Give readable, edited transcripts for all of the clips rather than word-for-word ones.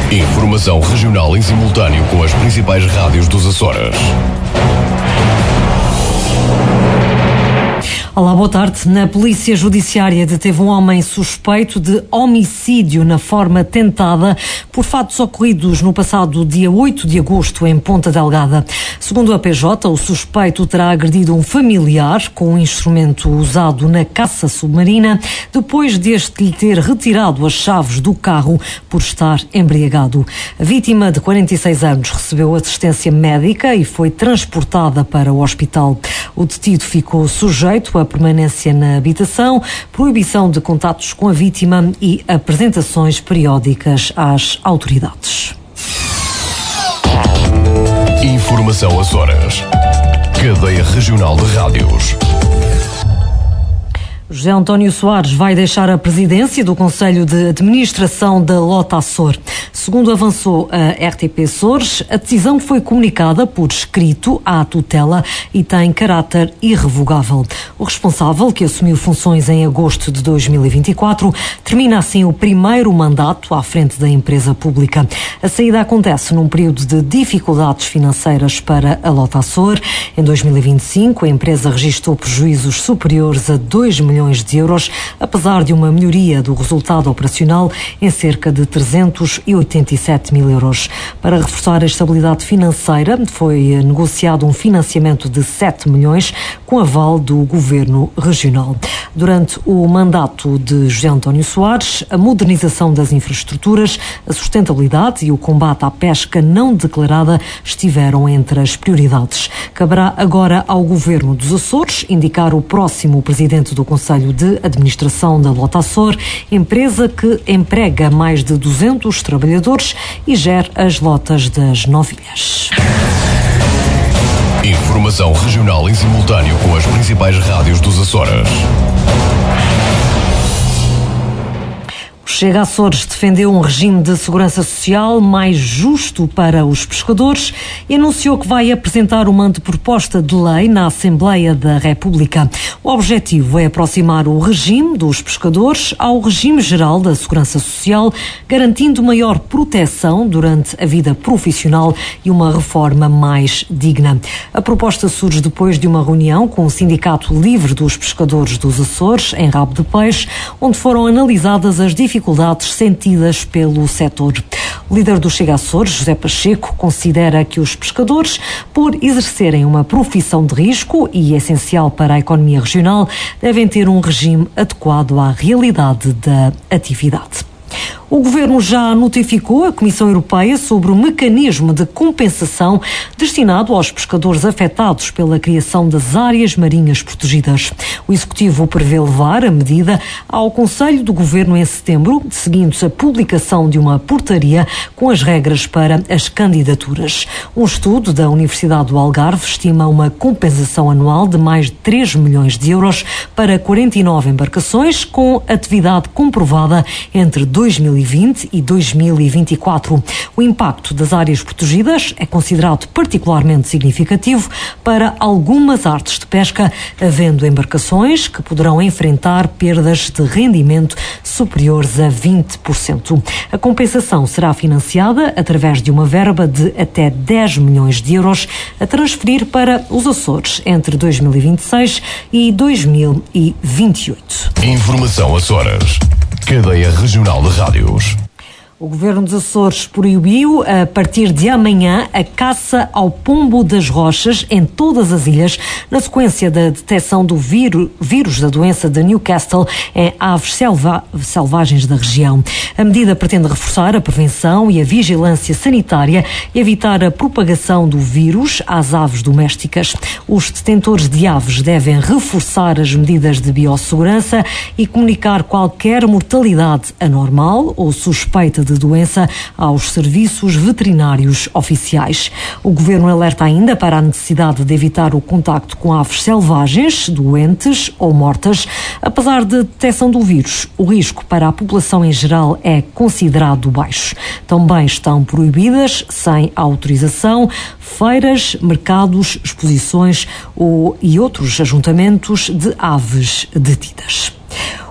Informação regional em simultâneo com as principais rádios dos Açores. Olá, boa tarde. Na Polícia Judiciária deteve um homem suspeito de homicídio na forma tentada por fatos ocorridos no passado dia 8 de agosto em Ponta Delgada. Segundo a PJ, o suspeito terá agredido um familiar com um instrumento usado na caça submarina depois deste lhe ter retirado as chaves do carro por estar embriagado. A vítima, de 46 anos, recebeu assistência médica e foi transportada para o hospital. O detido ficou sujeito a permanência na habitação, proibição de contatos com a vítima e apresentações periódicas às autoridades. Informação Açores. Cadeia Regional de Rádios. José António Soares vai deixar a presidência do Conselho de Administração da Lota Açor. Segundo avançou a RTP Açores, a decisão foi comunicada por escrito à tutela e tem caráter irrevogável. O responsável, que assumiu funções em agosto de 2024, termina assim o primeiro mandato à frente da empresa pública. A saída acontece num período de dificuldades financeiras para a Lota Açor. Em 2025, a empresa registrou prejuízos superiores a 2 milhões de euros, apesar de uma melhoria do resultado operacional em cerca de 387 mil euros. Para reforçar a estabilidade financeira, foi negociado um financiamento de 7 milhões com aval do Governo Regional. Durante o mandato de José António Soares, a modernização das infraestruturas, a sustentabilidade e o combate à pesca não declarada estiveram entre as prioridades. Caberá agora ao Governo dos Açores indicar o próximo presidente do Conselho de Administração da Lota Açor, empresa que emprega mais de 200 trabalhadores e gera as lotas das Novilhas. Informação regional em simultâneo com as principais rádios dos Açores. Chega Açores defendeu um regime de segurança social mais justo para os pescadores e anunciou que vai apresentar uma anteproposta de lei na Assembleia da República. O objetivo é aproximar o regime dos pescadores ao regime geral da segurança social, garantindo maior proteção durante a vida profissional e uma reforma mais digna. A proposta surge depois de uma reunião com o Sindicato Livre dos Pescadores dos Açores, em Rabo de Peixe, onde foram analisadas as dificuldades sentidas pelo setor. O líder do Chega Açores, José Pacheco, considera que os pescadores, por exercerem uma profissão de risco e essencial para a economia regional, devem ter um regime adequado à realidade da atividade. O Governo já notificou a Comissão Europeia sobre o mecanismo de compensação destinado aos pescadores afetados pela criação das áreas marinhas protegidas. O Executivo prevê levar a medida ao Conselho do Governo em setembro, seguindo-se a publicação de uma portaria com as regras para as candidaturas. Um estudo da Universidade do Algarve estima uma compensação anual de mais de 3 milhões de euros para 49 embarcações com atividade comprovada entre 2020 e 2024. O impacto das áreas protegidas é considerado particularmente significativo para algumas artes de pesca, havendo embarcações que poderão enfrentar perdas de rendimento superiores a 20%. A compensação será financiada através de uma verba de até 10 milhões de euros a transferir para os Açores entre 2026 e 2028. Informação Açores. Cadeia Regional de Rádios. O Governo dos Açores proibiu, a partir de amanhã, a caça ao pombo das rochas em todas as ilhas, na sequência da detecção do vírus da doença de Newcastle em aves selvagens da região. A medida pretende reforçar a prevenção e a vigilância sanitária e evitar a propagação do vírus às aves domésticas. Os detentores de aves devem reforçar as medidas de biossegurança e comunicar qualquer mortalidade anormal ou suspeita de doença aos serviços veterinários oficiais. O Governo alerta ainda para a necessidade de evitar o contacto com aves selvagens, doentes ou mortas. Apesar da detecção do vírus, o risco para a população em geral é considerado baixo. Também estão proibidas, sem autorização, feiras, mercados, exposições e outros ajuntamentos de aves detidas.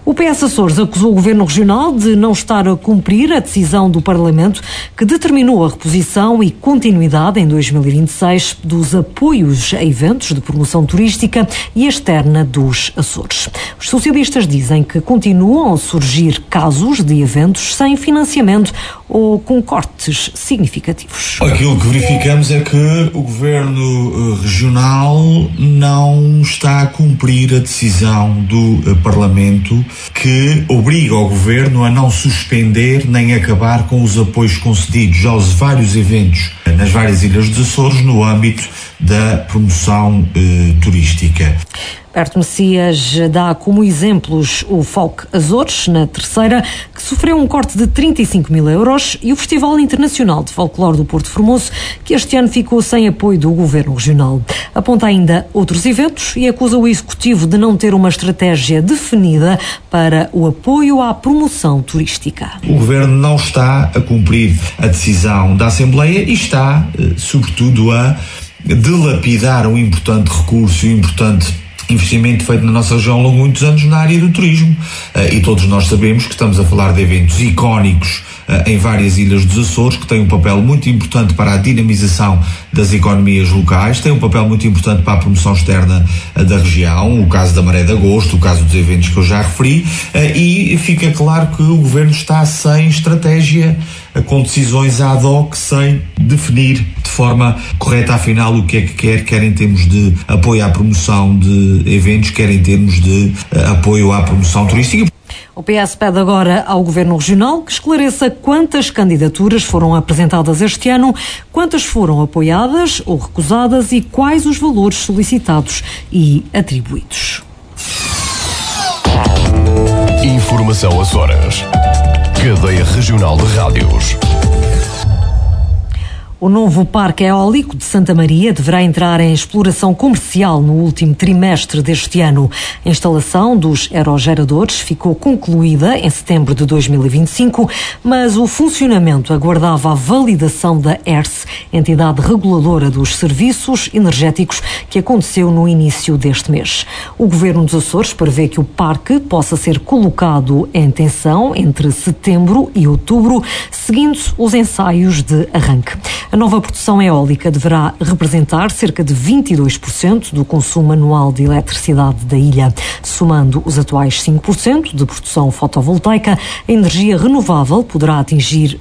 O PS Açores acusou o Governo Regional de não estar a cumprir a decisão do Parlamento que determinou a reposição e continuidade em 2026 dos apoios a eventos de promoção turística e externa dos Açores. Os socialistas dizem que continuam a surgir casos de eventos sem financiamento ou com cortes significativos. Aquilo que verificamos é que o Governo Regional não está a cumprir a decisão do Parlamento que obriga o Governo a não suspender nem acabar com os apoios concedidos aos vários eventos nas várias ilhas dos Açores no âmbito da promoção turística. Berto Messias dá como exemplos o Folk Açores, na Terceira, que sofreu um corte de 35 mil euros, e o Festival Internacional de Folclore do Porto Formoso, que este ano ficou sem apoio do Governo Regional. Aponta ainda outros eventos e acusa o Executivo de não ter uma estratégia definida para o apoio à promoção turística. O Governo não está a cumprir a decisão da Assembleia e está, sobretudo, a dilapidar um importante recurso e um importante investimento feito na nossa região ao longo de muitos anos na área do turismo. E todos nós sabemos que estamos a falar de eventos icónicos em várias ilhas dos Açores, que têm um papel muito importante para a dinamização das economias locais, têm um papel muito importante para a promoção externa da região, o caso da Maré de Agosto, o caso dos eventos que eu já referi, e fica claro que o Governo está sem estratégia, com decisões ad hoc, sem definir de forma correta, afinal, o que é que quer em termos de apoio à promoção de eventos, quer em termos de apoio à promoção turística. O PS pede agora ao Governo Regional que esclareça quantas candidaturas foram apresentadas este ano, quantas foram apoiadas ou recusadas e quais os valores solicitados e atribuídos. Informação Açores. Cadeia Regional de Rádios. O novo Parque Eólico de Santa Maria deverá entrar em exploração comercial no último trimestre deste ano. A instalação dos aerogeradores ficou concluída em setembro de 2025, mas o funcionamento aguardava a validação da ERSE, entidade reguladora dos serviços energéticos, que aconteceu no início deste mês. O Governo dos Açores prevê que o parque possa ser colocado em tensão entre setembro e outubro, seguindo os ensaios de arranque. A nova produção eólica deverá representar cerca de 22% do consumo anual de eletricidade da ilha. Somando os atuais 5% de produção fotovoltaica, a energia renovável poderá atingir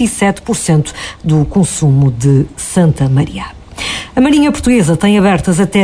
27% do consumo de Santa Maria. A Marinha Portuguesa tem abertas até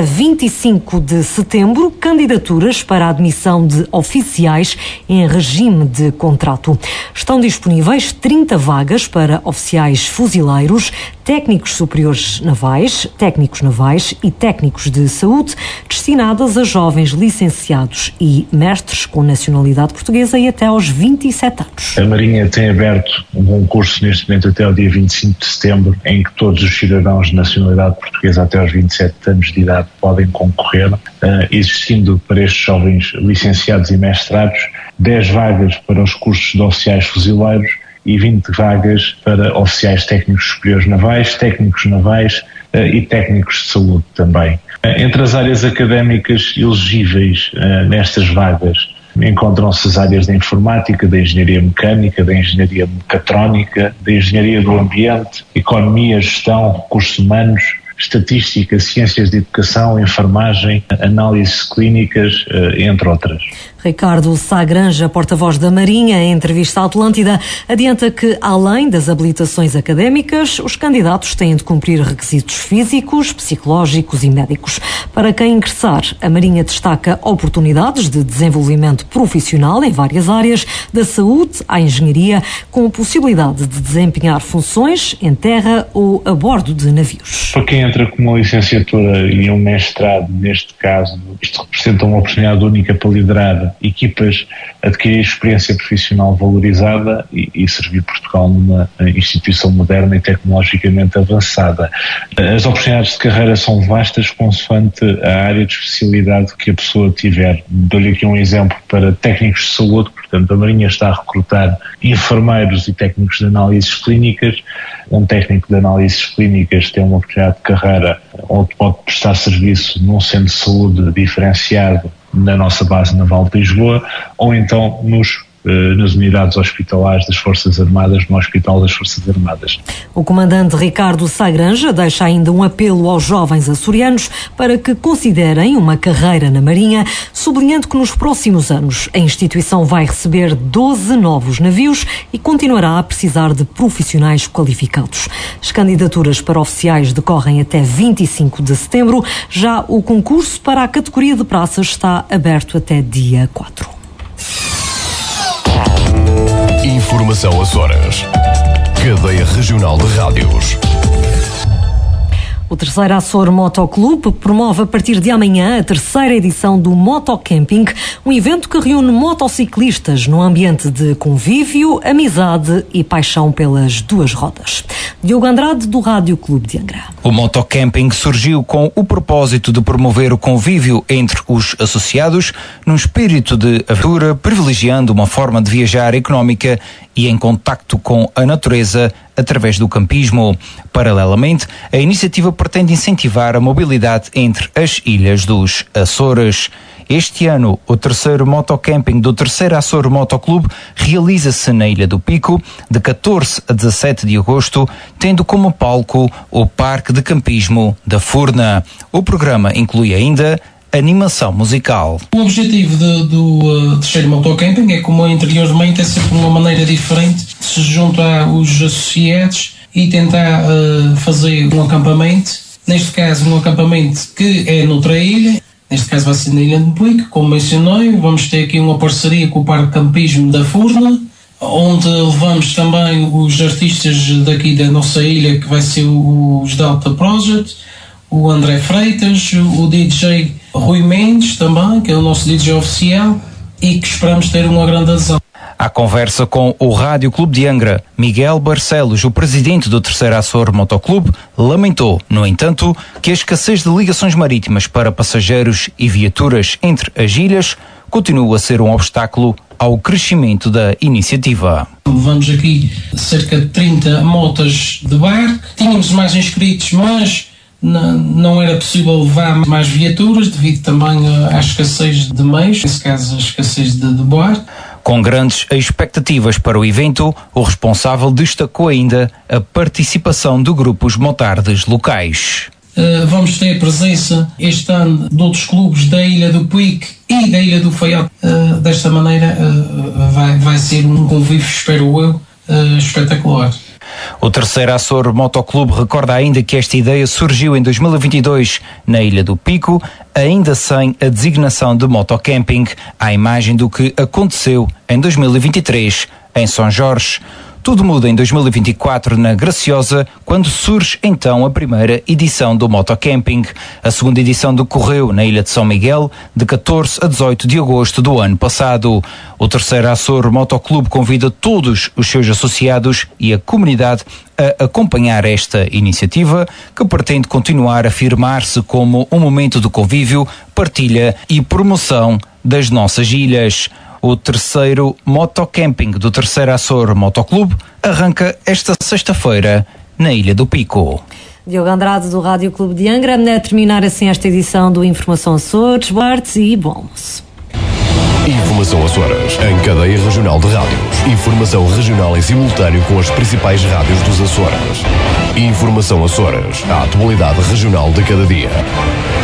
25 de setembro candidaturas para a admissão de oficiais em regime de contrato. Estão disponíveis 30 vagas para oficiais fuzileiros, técnicos superiores navais, técnicos navais e técnicos de saúde, destinadas a jovens licenciados e mestres com nacionalidade portuguesa e até aos 27 anos. A Marinha tem aberto um concurso neste momento até ao dia 25 de setembro, em que todos os cidadãos de nacionalidade portuguesa até aos 27 anos de idade podem concorrer, existindo para estes jovens licenciados e mestrados 10 vagas para os cursos de oficiais fuzileiros e 20 vagas para oficiais técnicos superiores navais, técnicos navais e técnicos de saúde também. Entre as áreas académicas elegíveis nestas vagas encontram-se as áreas da informática, da engenharia mecânica, da engenharia mecatrónica, da engenharia do ambiente, economia, gestão, recursos humanos, estatística, ciências de educação, enfermagem, análises clínicas, entre outras. Ricardo Sá Granja, porta-voz da Marinha, em entrevista à Atlântida, adianta que, além das habilitações académicas, os candidatos têm de cumprir requisitos físicos, psicológicos e médicos. Para quem ingressar, a Marinha destaca oportunidades de desenvolvimento profissional em várias áreas, da saúde à engenharia, com a possibilidade de desempenhar funções em terra ou a bordo de navios. Para quem entra com uma licenciatura e um mestrado, neste caso, isto representa uma oportunidade única para liderar equipas, adquirir experiência profissional valorizada e servir Portugal numa instituição moderna e tecnologicamente avançada. As oportunidades de carreira são vastas consoante a área de especialidade que a pessoa tiver. Dou-lhe aqui um exemplo para técnicos de saúde. Portanto, a Marinha está a recrutar enfermeiros e técnicos de análises clínicas. Um técnico de análises clínicas tem uma oportunidade de carreira onde pode prestar serviço num centro de saúde diferenciado na nossa base naval de Lisboa, ou então nas unidades hospitalares das Forças Armadas, no Hospital das Forças Armadas. O comandante Ricardo Sá Granja deixa ainda um apelo aos jovens açorianos para que considerem uma carreira na Marinha, sublinhando que nos próximos anos a instituição vai receber 12 novos navios e continuará a precisar de profissionais qualificados. As candidaturas para oficiais decorrem até 25 de setembro. Já o concurso para a categoria de praças está aberto até dia 4. Informação Açores. Cadeia Regional de Rádios. O terceiro Açor Motoclube promove a partir de amanhã a terceira edição do Motocamping, um evento que reúne motociclistas num ambiente de convívio, amizade e paixão pelas duas rodas. Diogo Andrade, do Rádio Clube de Angra. O Motocamping surgiu com o propósito de promover o convívio entre os associados num espírito de aventura, privilegiando uma forma de viajar económica e em contacto com a natureza através do campismo. Paralelamente, a iniciativa pretende incentivar a mobilidade entre as ilhas dos Açores. Este ano, o terceiro motocamping do terceiro Açor Motoclube realiza-se na Ilha do Pico, de 14 a 17 de agosto, tendo como palco o Parque de Campismo da Furna. O programa inclui ainda animação musical. O objetivo do terceiro motocamping é, como anteriormente, é sempre uma maneira diferente de se juntar os associados e tentar fazer um acampamento. Neste caso, um acampamento que é noutra ilha. Neste caso vai ser na Ilha do Pico, como mencionei. Vamos ter aqui uma parceria com o Parque de Campismo da Furna, onde levamos também os artistas daqui da nossa ilha, que vai ser os Delta Project, o André Freitas, o DJ Rui Mendes também, que é o nosso DJ oficial, e que esperamos ter uma grande adesão. À conversa com o Rádio Clube de Angra, Miguel Barcelos, o presidente do terceiro Açor Motoclube, lamentou, no entanto, que a escassez de ligações marítimas para passageiros e viaturas entre as ilhas continua a ser um obstáculo ao crescimento da iniciativa. Levamos aqui cerca de 30 motas de barco, tínhamos mais inscritos, mas não era possível levar mais viaturas devido também à escassez de meios, nesse caso a escassez de barco. Com grandes expectativas para o evento, o responsável destacou ainda a participação de grupos motardes locais. Vamos ter presença este ano de outros clubes da Ilha do Pico e da Ilha do Faial. Desta maneira vai ser um convívio, espero eu, espetacular. O terceiro Açor Motoclube recorda ainda que esta ideia surgiu em 2022 na Ilha do Pico, ainda sem a designação de motocamping, à imagem do que aconteceu em 2023 em São Jorge. Tudo muda em 2024 na Graciosa, quando surge então a primeira edição do Motocamping. A segunda edição decorreu na Ilha de São Miguel, de 14 a 18 de agosto do ano passado. O terceiro Açor Motoclube convida todos os seus associados e a comunidade a acompanhar esta iniciativa, que pretende continuar a afirmar-se como um momento de convívio, partilha e promoção das nossas ilhas. O terceiro motocamping do terceiro Açor Motoclube arranca esta sexta-feira na Ilha do Pico. Diogo Andrade, do Rádio Clube de Angra, a terminar assim esta edição do Informação Açores. Boa tarde e bom almoço. Informação Açores, em cadeia regional de rádios. Informação regional em simultâneo com as principais rádios dos Açores. Informação Açores, a atualidade regional de cada dia.